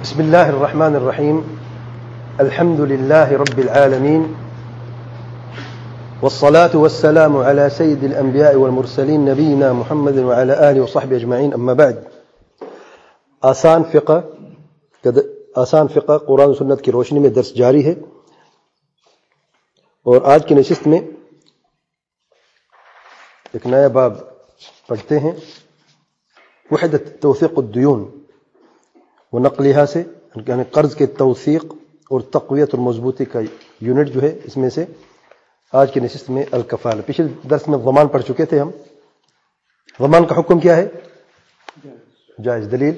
بسم الله الرحمن الرحيم. الحمد لله رب العالمين، والصلاة والسلام على سيد الأنبياء والمرسلين نبينا محمد وعلى آله وصحبه أجمعين. أما بعد، آسان فقہ قرآن و سنت کی روشنی میں درس جاری ہے، اور آج کی نشست میں ایک نیا باب پڑھتے ہیں، وحدت توثیق الدیون و نقلها سے، یعنی قرض کے توثیق اور تقویت اور مضبوطی کا یونٹ جو ہے، اس میں سے آج کی نشست میں الکفالہ. پچھلے درس میں ضمان پڑھ چکے تھے ہم. ضمان کا حکم کیا ہے؟ جائز. دلیل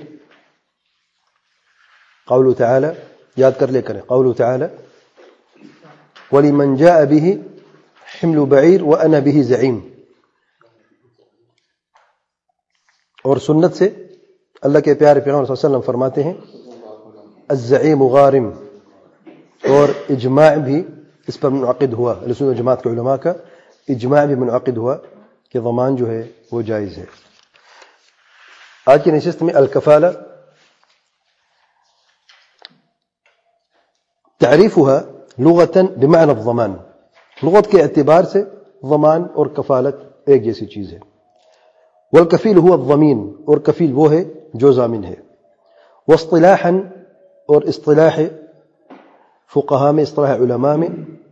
قوله تعالی، یاد کر لے کریں، قوله تعالی وَلِمَنْ جَاءَ بِهِ حِمْلُ بَعِيرٍ وَأَنَا بِهِ زَعِيمٌ. اور سنت سے اللہ کے پیارے پیغمبر صلی اللہ علیہ وسلم فرماتے ہیں الزعیم غارم، اور اجماع بھی اس پر منعقد ہوا، اہل سنت و جماعت کے علماء کا اجماع بھی منعقد ہوا کہ ضمان جو ہے وہ جائز ہے. آج کی نشست میں الکفالہ، تعریفها لغة بمعنى الضمان. لغت کے اعتبار سے ضمان اور کفالت ایک جیسی چیز ہے. والکفیل هو الضمین، اور کفیل وہ ہے جو ضامن ہے. واصطلاحا، اور اصطلاح فقہاء میں، اصطلاح علماء میں،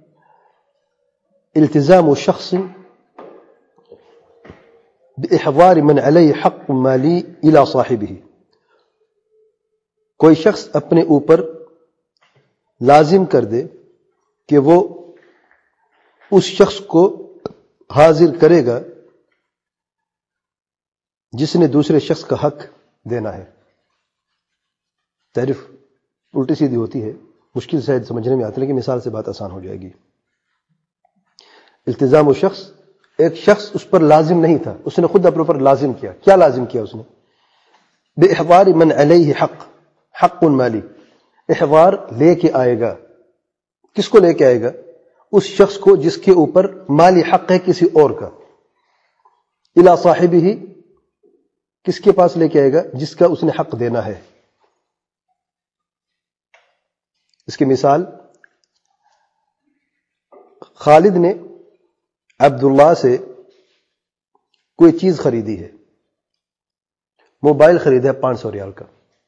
التزام شخص باحضار من علیہ حق مالی الى صاحبہ. کوئی شخص اپنے اوپر لازم کر دے کہ وہ اس شخص کو حاضر کرے گا جس نے دوسرے شخص کا حق دینا ہے. تعریف الٹی سیدھی ہوتی ہے، مشکل سے سمجھنے میں آتی ہے، لیکن مثال سے بات آسان ہو جائے گی. التزام شخص، ایک شخص اس پر لازم نہیں تھا، اس نے خود اپنے اوپر لازم کیا. کیا لازم کیا اس نے؟ باحضار من علیہ حق مالی. احضار لے کے آئے گا. کس کو لے کے آئے گا؟ اس شخص کو جس کے اوپر مالی حق ہے کسی اور کا. الی صاحبہ، کس کے پاس لے کے آئے گا؟ جس کا اس نے حق دینا ہے. اس کی مثال، خالد نے عبداللہ سے کوئی چیز خریدی ہے، موبائل خریدا ہے 500 ریال کا.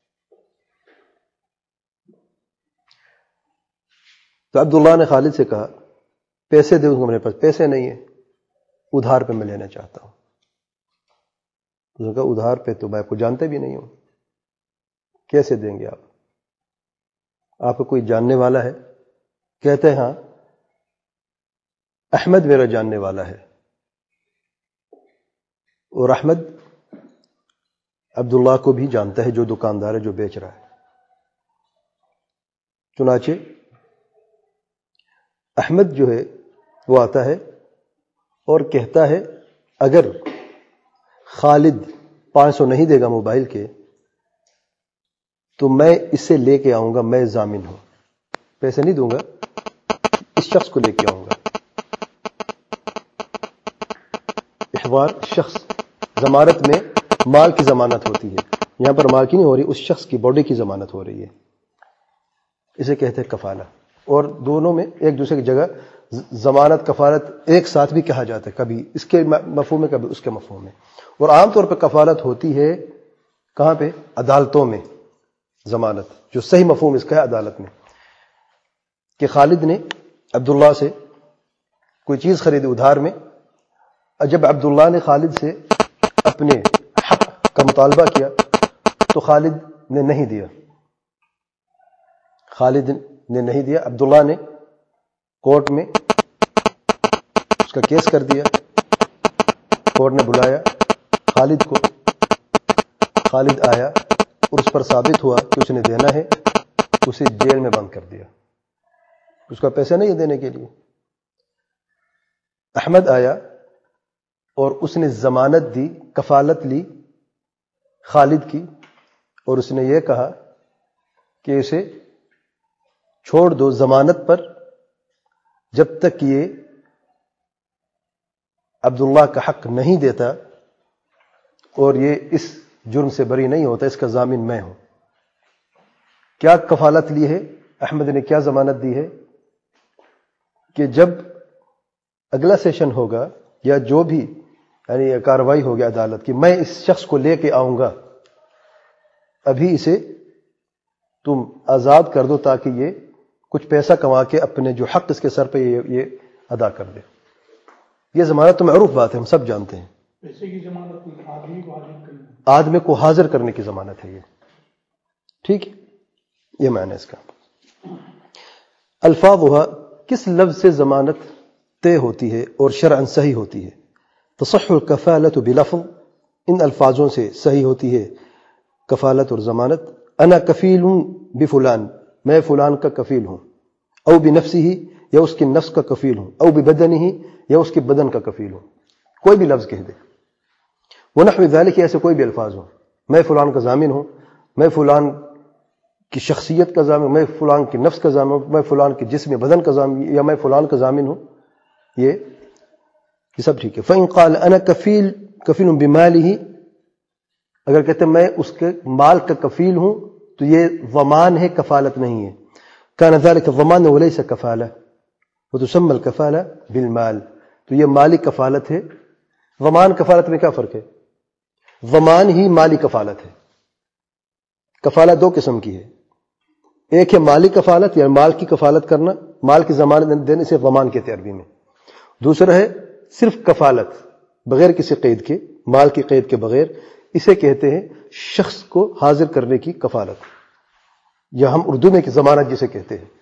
تو عبداللہ نے خالد سے کہا پیسے دے. میرے پاس پیسے نہیں ہیں، ادھار پہ میں لینا چاہتا ہوں. اس نے کہا ادھار پہ تو میں آپ کو جانتے بھی نہیں ہوں، کیسے دیں گے آپ؟ آپ کو کوئی جاننے والا ہے؟ کہتے ہیں ہاں، احمد میرا جاننے والا ہے. اور احمد عبداللہ کو بھی جانتا ہے، جو دکاندار ہے، جو بیچ رہا ہے. چنانچہ احمد جو ہے وہ آتا ہے اور کہتا ہے اگر خالد 500 نہیں دے گا موبائل کے تو میں اسے لے کے آؤں گا، میں ضامن ہوں، پیسے نہیں دوں گا، اس شخص کو لے کے آؤں گا. احضار شخص، ضمانت میں مال کی ضمانت ہوتی ہے، یہاں پر مال کی نہیں ہو رہی، اس شخص کی باڈی کی ضمانت ہو رہی ہے. اسے کہتے ہیں کفالہ. اور دونوں میں ایک دوسرے کی جگہ ضمانت کفالت ایک ساتھ بھی کہا جاتا ہے، کبھی اس کے مفہوم میں کبھی اس کے مفہوم میں. اور عام طور پہ کفالت ہوتی ہے کہاں پہ؟ عدالتوں میں. ضمانت جو صحیح مفہوم اس کا ہے عدالت میں، کہ خالد نے عبداللہ سے کوئی چیز خریدی ادھار میں، اور جب عبداللہ نے خالد سے اپنے حق کا مطالبہ کیا تو خالد نے نہیں دیا. خالد نے نہیں دیا. عبداللہ نے کورٹ میں اس کا کیس کر دیا. کورٹ نے بلایا خالد کو، خالد آیا اور اس پر ثابت ہوا کہ اس نے دینا ہے، اسے جیل میں بند کر دیا. اس کا پیسے نہیں ہے دینے کے لیے. احمد آیا اور اس نے ضمانت دی، کفالت لی خالد کی، اور اس نے یہ کہا کہ اسے چھوڑ دو ضمانت پر جب تک یہ عبداللہ کا حق نہیں دیتا اور یہ اس جرم سے بری نہیں ہوتا، اس کا ضامن میں ہوں. کیا کفالت لی ہے؟ احمد نے کیا ضمانت دی ہے کہ جب اگلا سیشن ہوگا یا جو بھی یعنی کارروائی ہوگی عدالت کی، میں اس شخص کو لے کے آؤں گا، ابھی اسے تم آزاد کر دو تاکہ یہ کچھ پیسہ کما کے اپنے جو حق اس کے سر پہ یہ ادا کر دے۔ یہ ضمانت تو معروف بات ہے، ہم سب جانتے ہیں۔ پیسے کی ضمانت نہیں، آدمی کو حاضر کرنے کی ضمانت ہے یہ، ٹھیک ہے؟ یہ معنی ہے اس کا۔ الفاظها، کس لفظ سے ضمانت طے ہوتی ہے اور شرعاً صحیح ہوتی ہے؟ تصح الکفالۃ بلفظ، ان الفاظوں سے صحیح ہوتی ہے کفالت اور ضمانت۔ انا کفیل بفلان، میں فلان کا کفیل ہوں، او بنفسہ، یا اس کے نفس کا کفیل ہوں، او ببدنہ، یا اس کے بدن کا کفیل ہوں، کوئی بھی لفظ کہہ دے۔ ونحو ذلک، ایسے کوئی بھی الفاظ ہوں، میں فلان کا ضامن ہوں، میں فلان کی شخصیت کا ضامن، میں فلان کی نفس کا ضامن، میں فلان کے جسم بدن کا ضامن، یا میں فلان کا ضامن ہوں، یہ سب ٹھیک ہے۔ فإن قال انا کفیل بمالہ، اگر کہتے ہیں میں اس کے مال کا کفیل ہوں تو یہ ضمان ہے، کفالت نہیں ہے۔ کان ذلک ضمان وليس کفالہ، وتسمى الکفالہ بالمال، تو یہ مالی کفالت ہے۔ ضمان کفالت میں کیا فرق ہے؟ ضمان ہی مالی کفالت ہے۔ کفالت دو قسم کی ہے، ایک ہے مالی کفالت یا مال کی کفالت کرنا، مال کی ضمانت دینے سے ضمان کہتے ہیں عربی میں۔ دوسرا ہے صرف کفالت بغیر کسی قید کے، مال کی قید کے بغیر، اسے کہتے ہیں شخص کو حاضر کرنے کی کفالت، یا ہم اردو میں ضمانت جسے کہتے ہیں۔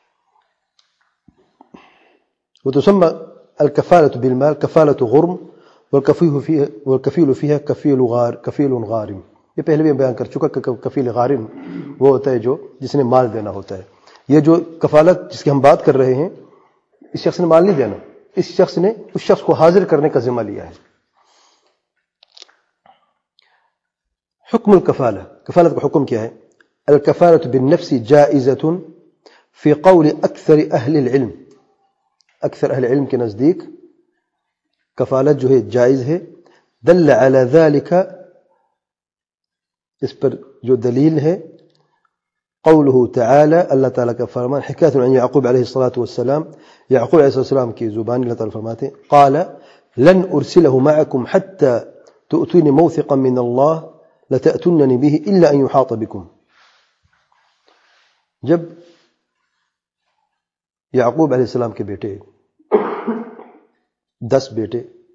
وتسمى الکفالۃ بالمال کفالۃ غرم، والکفیل فیہا کفیل غارم، یہ پہلے بھی بیان کر چکا کہ کفیل غارم وہ ہوتا ہے جو جس نے مال دینا ہوتا ہے۔ یہ جو کفالت جس کی ہم بات کر رہے ہیں، اس شخص نے مال نہیں دینا، اس شخص نے اس شخص کو حاضر کرنے کا ذمہ لیا ہے۔ حکم الکفالہ، کفالت کا حکم کیا ہے؟ الکفالۃ بالنفس جائزۃ فی قول اکثر اہل العلم، اکثر اہل علم کے نزدیک کفالت جو ہے جائز ہے۔ دل علی ذلک، اس پر جو دلیل ہے قوله تعالی، اللہ تعالیٰ کا فرمان، حکایت عن یعقوب علیہ الصلاۃ والسلام، یعقوب علیہ السلام کی زبان اللہ تعالیٰ فرماتے ہیں، قال لن ارسلہ معکم حتی تؤتونی موثقا من اللہ لتأتوننی به الا ان يحاط بکم۔ جب یعقوب علیہ السلام کے بیٹے 10 بیٹے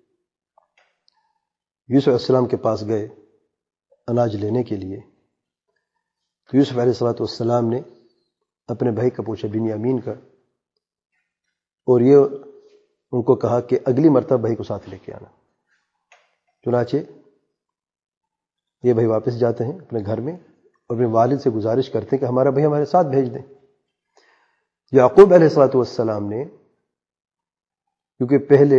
یوسف علیہ السلام کے پاس گئے اناج لینے کے لیے، تو یوسف علیہ السلام نے اپنے بھائی کا پوچھا، بنیامین کا، اور یہ ان کو کہا کہ اگلی مرتبہ بھائی کو ساتھ لے کے آنا۔ چنانچہ یہ بھائی واپس جاتے ہیں اپنے گھر میں اور اپنے والد سے گزارش کرتے ہیں کہ ہمارا بھائی ہمارے ساتھ بھیج دیں۔ یعقوب علیہ السلام نے، کیونکہ پہلے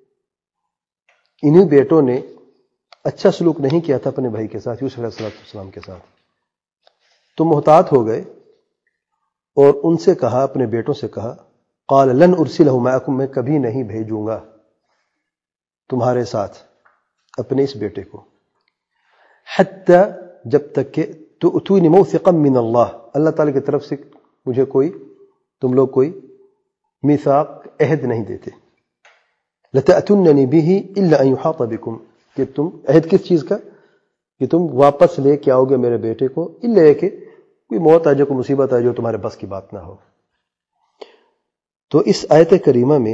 انہی بیٹوں نے اچھا سلوک نہیں کیا تھا اپنے بھائی کے ساتھ، یوسف علیہ السلام کے ساتھ، تو محتاط ہو گئے اور ان سے کہا، اپنے بیٹوں سے کہا، قال لن ارسلہ معکم، میں کبھی نہیں بھیجوں گا تمہارے ساتھ اپنے اس بیٹے کو، حتی، جب تک کہ تؤتونی موثقا من اللہ، اللہ تعالیٰ کی طرف سے مجھے تم لوگ کوئی میثاق، عہد نہیں دیتے، لتأتوننی به الا ان يحاط بکم، کہ تم عہد کس چیز کا؟ کہ تم واپس لے کے آؤ گے میرے بیٹے کو، الا کہ کوئی موت آ جائے، کوئی مصیبت آ جائے، تمہارے بس کی بات نہ ہو۔ تو اس آیت کریمہ میں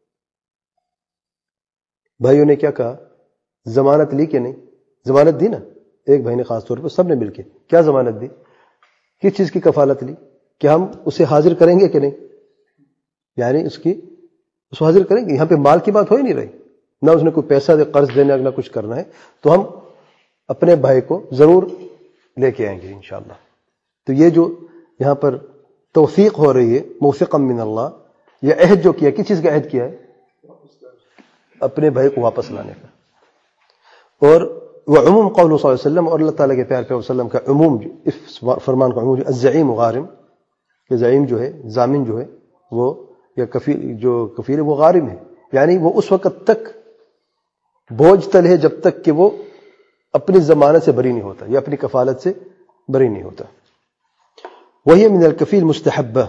بھائیوں نے کیا کہا؟ ضمانت لی کہ نہیں؟ ضمانت دی نا، ایک بھائی نے خاص طور پر، سب نے مل کے کیا ضمانت دی؟ کس چیز کی کفالت لی؟ کہ ہم اسے حاضر کریں گے کہ نہیں، یعنی اس کو حاضر کریں گے۔ یہاں پہ مال کی بات ہو ہی نہیں رہی، نہ اس نے کوئی پیسہ دے، قرض دینا، نہ کچھ کرنا ہے، تو ہم اپنے بھائی کو ضرور لے کے آئیں گے انشاءاللہ۔ تو یہ جو یہاں پر توثیق ہو رہی ہے، موثقا من اللہ، یہ عہد جو کیا، کس چیز کا عہد کیا ہے؟ اپنے بھائی کو واپس لانے کا۔ اور وعموم قول صلی اللہ علیہ وسلم، اور اللہ تعالیٰ کے پیارے پیغمبر صلی اللہ علیہ وسلم کا عموم، اس فرمان کا عموم، الزعیم غارم، کہ زعیم جو ہے، ضامن جو ہے وہ، یا کفیل ہے وہ غارم ہے، یعنی وہ اس وقت تک بوجھ تل ہے جب تک کہ وہ اپنی ضمانت سے بری نہیں ہوتا یا اپنی کفالت سے بری نہیں ہوتا۔ وہی من الکفیل مستحبہ،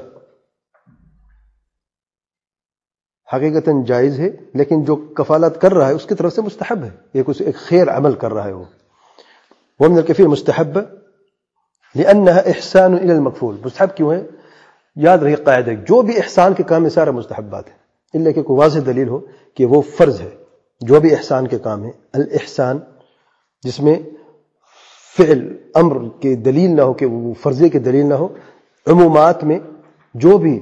حقیقتاً جائز ہے، لیکن جو کفالت کر رہا ہے اس کی طرف سے مستحب ہے، ایک خیر عمل کر رہا ہے وہ من الکفیل مستحبہ لأنها احسان الى المکفول. مستحب کیوں ہے؟ یاد رہے قاعدہ، جو بھی احسان کے کام ہے سارا مستحبات ہے، الا کہ کوئی واضح دلیل ہو کہ وہ فرض ہے. جو بھی احسان کے کام ہے، الاحسان جس میں فعل امر کی دلیل نہ ہو، کہ وہ فرضی کی دلیل نہ ہو، عمومات میں جو بھی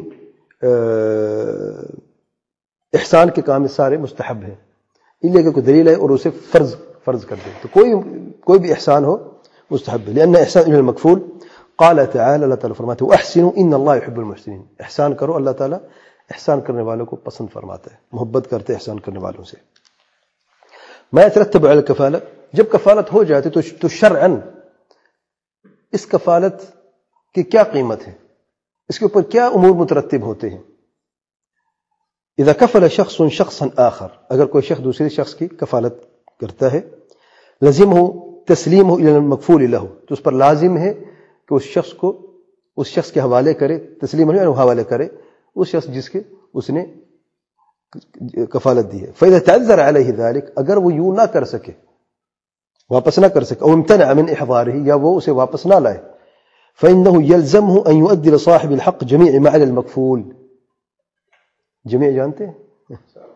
احسان کے کام سارے مستحب ہیں، الا کہ کوئی دلیل ہے اور اسے فرض کر دے. تو کوئی بھی احسان ہو مستحب ہے، لأن احسان الى المکفول. قال تعالی، اللہ تعالیٰ فرماتے ہیں واحسنوا ان اللہ يحب المحسنین، احسان کرو، اللہ تعالیٰ احسان کرنے والوں کو پسند فرماتا ہے، محبت کرتے احسان کرنے والوں سے. ما يترتب على الكفالة، جب کفالت ہو جاتی تو شرعاً اس کفالت کی کیا قیمت ہے، اس کے اوپر کیا امور مترتب ہوتے ہیں. اذا کفل شخص شخصا آخر، اگر کوئی شخص دوسرے شخص کی کفالت کرتا ہے، لزمه تسلیمه الى المکفول له، تو اس پر لازم ہے کہ اس شخص کے حوالے کرے، تسلیم یعنی حوالے کرے اس شخص جس کے اس نے کفالت دی ہے. فإذا تعذر عليه ذلك، اگر وہ یوں نہ کر سکے، واپس نہ کر سکے، او امتنع من احضاره، یا وہ اسے واپس نہ لائے، فإنه يلزمه ان يؤدي لصاحب الحق جميع ما على المكفول. جميع جانتے ہیں؟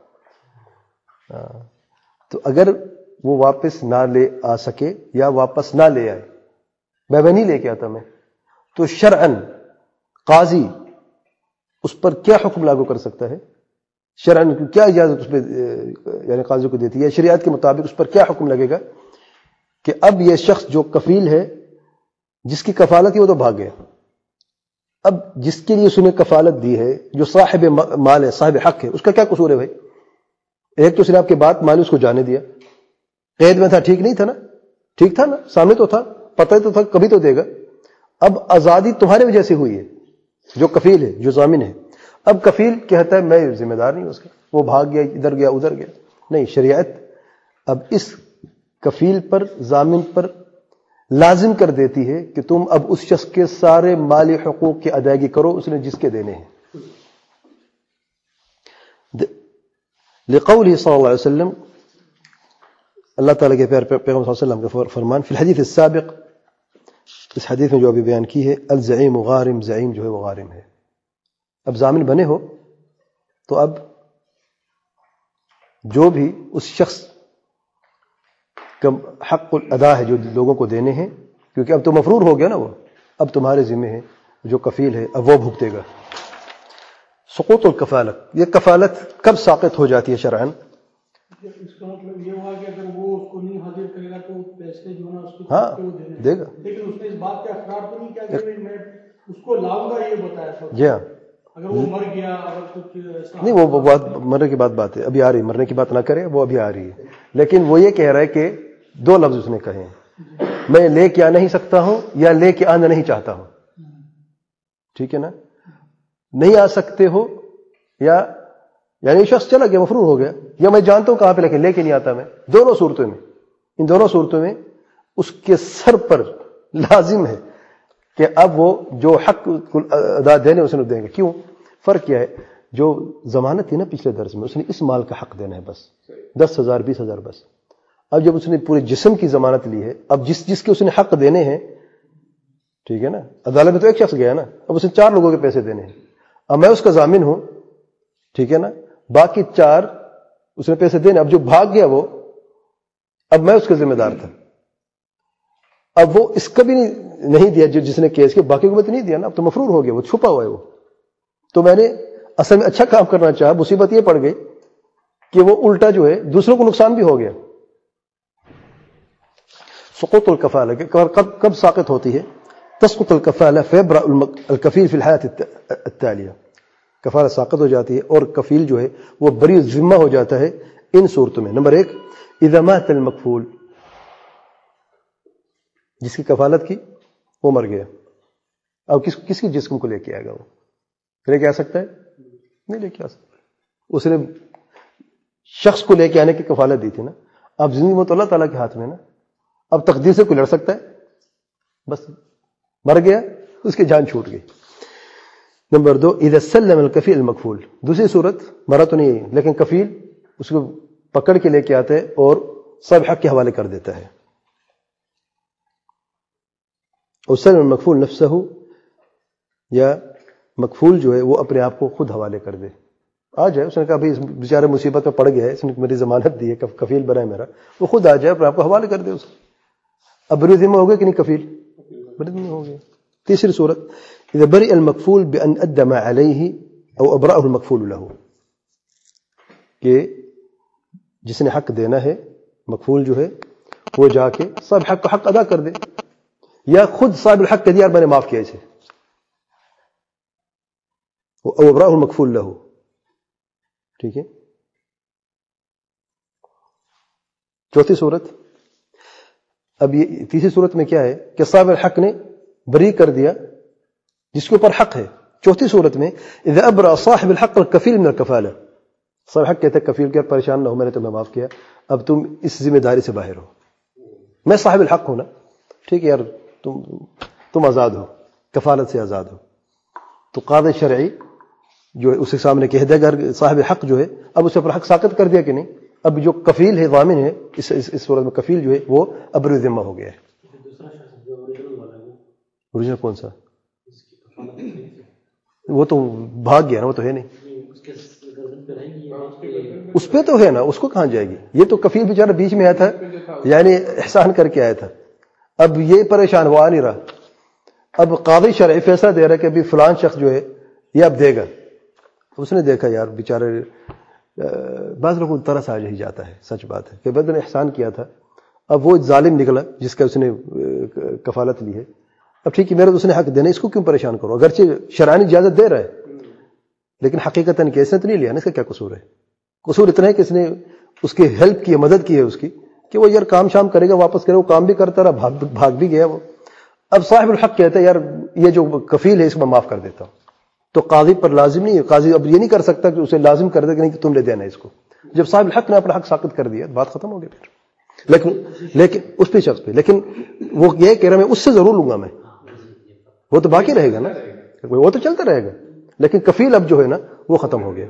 تو اگر وہ واپس نہ لے آ سکے یا واپس نہ لے آئے، میں نہیں لے کے آتا میں، تو شرعاً قاضی اس پر کیا حکم لاگو کر سکتا ہے؟ شرعاً کیا اجازت اس پہ یعنی قاضی کو دیتی ہے؟ شریعت کے مطابق اس پر کیا حکم لگے گا کہ اب یہ شخص جو کفیل ہے، جس کی کفالت ہے، وہ تو بھاگ گیا، اب جس کے لیے اس نے کفالت دی ہے، جو صاحب مال ہے، صاحب حق ہے، اس کا کیا قصور ہے بھائی؟ ایک تو اس نے آپ کے بات مالی اس کو جانے دیا، قید میں تھا، ٹھیک نہیں تھا نا؟ ٹھیک تھا نا، سامنے تو تھا، پتہ تو تھا کبھی تو دے گا. اب آزادی تمہارے وجہ سے ہوئی ہے، جو کفیل ہے، جو ضامن ہے. اب کفیل کہتا ہے میں ذمہ دار نہیں اس کا، وہ بھاگ گیا، ادھر گیا ادھر گیا. نہیں، شریعت اب اس کفیل پر، ضامن پر لازم کر دیتی ہے کہ تم اب اس شخص کے سارے مالی حقوق کی ادائیگی کرو، اس نے جس کے دینے ہیں. لقوله صلی اللہ علیہ وسلم، اللہ تعالیٰ کے پیغمبر صلی اللہ علیہ وسلم کا فرمان، فی الحدیث السابق، اس حدیث میں جو ابھی بیان کی ہے، الزعیم غارم، زعیم جو ہے وہ غارم ہے. اب ضامن بنے ہو تو اب جو بھی اس شخص کا حق ادا ہے جو لوگوں کو دینے ہیں، کیونکہ اب تو مفرور ہو گیا نا، وہ اب تمہارے ذمہ ہے، جو کفیل ہے اب وہ بھگتے گا. سقوط الکفالت، یہ کفالت کب ساقط ہو جاتی ہے شرعاً؟ اس کا مطلب یہ ہوا کہ اگر وہ اس کو نہیں حاضر کرے گا تو پیسے جو ہے اس کو ہاں دے گا، لیکن اس نے اس بات کا اقرار تو نہیں کیا کہ میں اس کو لاؤں گا، یہ بتایا تھا. جی ہاں، اگر وہ مر گیا، اگر کچھ نہیں، وہ بات مرنے کی بات ہے، ابھی آ رہی، مرنے کی بات نہ کرے، وہ ابھی آ رہی ہے. لیکن وہ یہ کہہ رہا ہے کہ دو لفظ اس نے کہے ہیں، میں لے کے آ نہیں سکتا ہوں یا لے کے آنا نہیں چاہتا ہوں. ٹھیک ہے نا؟ نہیں آ سکتے ہو، یا یعنی شخص چلا گیا، مفرور ہو گیا، یا میں جانتا ہوں کہاں پہ لیکن لے کے نہیں آتا میں. دونوں صورتوں میں، ان دونوں صورتوں میں اس کے سر پر لازم ہے کہ اب وہ جو حق ادا دینے اسے دیں گے. کیوں؟ فرق کیا ہے؟ جو ضمانت تھی نا پچھلے درس میں، اس نے اس مال کا حق دینا ہے، بس 10,000 20,000 بس. اب جب اس نے پورے جسم کی ضمانت لی ہے، اب جس کے اس نے حق دینے ہیں، ٹھیک ہے نا، عدالت میں تو ایک شخص گیا نا، اب اسے 4 لوگوں کے پیسے دینے ہیں. اب میں اس کا ضامن ہوں، ٹھیک ہے نا، باقی 4 اس نے پیسے دینے. اب جو بھاگ گیا وہ، اب میں اس کا ذمہ دار تھا، اب وہ اس کا بھی نہیں دیا جو جس نے کیس کیا، باقی کو بھی تو نہیں دیا نا، اب تو مفرور ہو گیا، وہ چھپا ہوا ہے وہ. تو میں نے اصل میں اچھا کام کرنا چاہا، مصیبت یہ پڑ گئی کہ وہ الٹا جو ہے دوسروں کو نقصان بھی ہو گیا. سقوط الکفالہ کب ساقط ہوتی ہے؟ تسقط الکفالہ فیبرأ الکفیل فی الحیات التالیہ، کفالت ساقط ہو جاتی ہے اور کفیل جو ہے وہ بری ذمہ ہو جاتا ہے ان صورتوں میں. نمبر 1، اذا مات المکفول، جس کی کفالت کی وہ مر گیا، اب کس کی جسم کو لے کے آئے گا؟ وہ لے کے آ سکتا ہے؟ نہیں لے کے آ سکتا. اس نے شخص کو لے کے آنے کی کفالت دی تھی نا، اب زندگی میں تو اللہ تعالیٰ کے ہاتھ میں نا، اب تقدیر سے کوئی لڑ سکتا ہے؟ بس مر گیا، اس کی جان چھوٹ گئی. نمبر 2 اذا سلم الکفیل المکفول. دوسری صورت مرا تو نہیں ہے لیکن کفیل اس کو پکڑ کے لے کے آتا ہے اور صاحب حق کے حوالے کر دیتا ہے. اور سلم المکفول نفسہ، یا مکفول جو ہے وہ اپنے آپ کو خود حوالے کر دے. آ جائے، اس نے کہا بھائی اس بیچارے مصیبت میں پڑ گیا ہے، اس نے میری ضمانت دی ہے، کفیل بنا ہے میرا، وہ خود آ جائے اپنے آپ کو حوالے کر دے. اس اب بری ذمہ ہو گیا کہ نہیں کفیل؟ بری ذمہ ہو گیا. تیسری صورت اذا برئ المکفول بان ادى ما علیہ او ابرأه المکفول له، کہ جس نے حق دینا ہے مکفول جو ہے وہ جا کے صاحب حق کو حق ادا کر دے، یا خود صاحب الحق کہ یار میں نے معاف کیا اسے، او ابرأه المکفول له. ٹھیک ہے. چوتھی صورت، اب یہ تیسری صورت میں کیا ہے کہ صاحب الحق نے بری کر دیا جس کے اوپر حق ہے. چوتھی صورت میں اذا ابرأ صاحب الحق الکفیل من الکفالہ، صاحب حق کہتے ہیں کفیل کہ پریشان نہ ہو، میں نے تمہیں معاف کیا، اب تم اس ذمہ داری سے باہر ہو، میں صاحب الحق ہوں نا، ٹھیک ہے یار تم آزاد ہو، کفالت سے آزاد ہو. تو قاضی شرعی جو ہے اس کے سامنے کہہ دے گا صاحب حق جو ہے اب اسے پر حق ساقط کر دیا کہ نہیں، اب جو کفیل ہے ضامن ہے اس صورت میں کفیل جو ہے وہ ابر ذمہ ہو گیا ہے. اوریجنل کون سا؟ وہ تو بھاگ گیا نا، وہ تو ہے نہیں، اس پہ تو ہے نا، اس کو کہاں جائے گی. یہ تو کفیل بیچارہ بیچ میں آیا تھا، یعنی احسان کر کے آیا تھا، اب یہ پریشان ہوا نہیں رہا، اب قاضی شرعی فیصلہ دے رہا ہے کہ ابھی فلان شخص جو ہے یہ اب دے گا. اس نے دیکھا یار بیچارے، بعض لوگوں کو ترس آ ہی جاتا ہے، سچ بات ہے کہ بدر نے احسان کیا تھا، اب وہ ظالم نکلا جس کا اس نے کفالت لی ہے، اب ٹھیک ہے میرا تو اس نے حق دینا، اس کو کیوں پریشان کرو، اگرچہ شرعی اجازت دے رہا ہے لیکن حقیقتاً کہ اس نے تو نہیں لیا نا، اس کا کیا قصور ہے؟ قصور اتنا ہے کہ اس نے اس کی ہیلپ کی ہے، مدد کی ہے اس کی، کہ وہ یار کام شام کرے گا واپس کرے، وہ کام بھی کرتا رہا، بھاگ بھی گیا وہ. اب صاحب الحق کہتا ہے یار یہ جو کفیل ہے اس کو میں معاف کر دیتا ہوں. تو قاضی پر لازم نہیں ہے، قاضی اب یہ نہیں کر سکتا کہ اسے لازم کر دے کہ نہیں کہ تم نے دینا ہے اس کو. جب صاحب الحق نے اپنا حق ساقط کر دیا بات ختم ہو گئی پھر. لیکن اس پہ شخص پہ، لیکن وہ یہ کہہ رہا میں اس سے ضرور لوں گا، میں وہ تو باقی رہے گا نا، وہ تو چلتا رہے گا، لیکن کفیل اب جو ہے نا وہ ختم ہو گیا.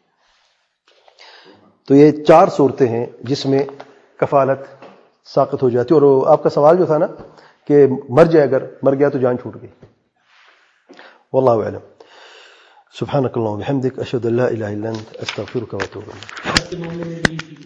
تو یہ 4 صورتیں ہیں جس میں کفالت ساقط ہو جاتی ہے. اور آپ کا سوال جو تھا نا کہ مر جائے، اگر مر گیا تو جان چھوٹ گئی. واللہ اعلم. سبحانک اللہم و بحمدک، اشہد ان لا الہ الا انت، استغفرک و اتوب الیک.